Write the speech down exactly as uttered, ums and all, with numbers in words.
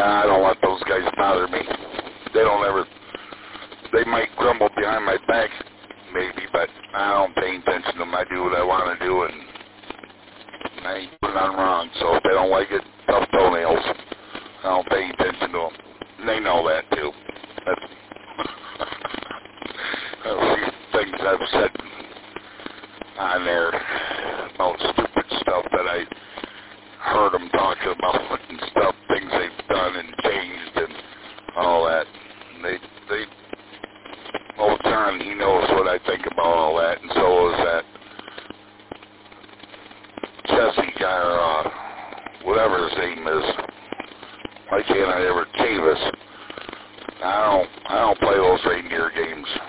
I don't let those guys bother me. They don't ever, they might grumble behind my back, maybe, but I don't pay attention to them. I do what I want to do, and I ain't doing nothing wrong. So if they don't like it, tough toenails. I don't pay attention to them. And they know that, too. That's a few things I've said on there about stupid stuff that I heard them talking about and stuff, things they've done and changed and all that. And they, they, old John, he knows what I think about all that, and so is that Jesse guy, or uh, whatever his name is. Why can't I ever Chavis? I don't, I don't play those reindeer games.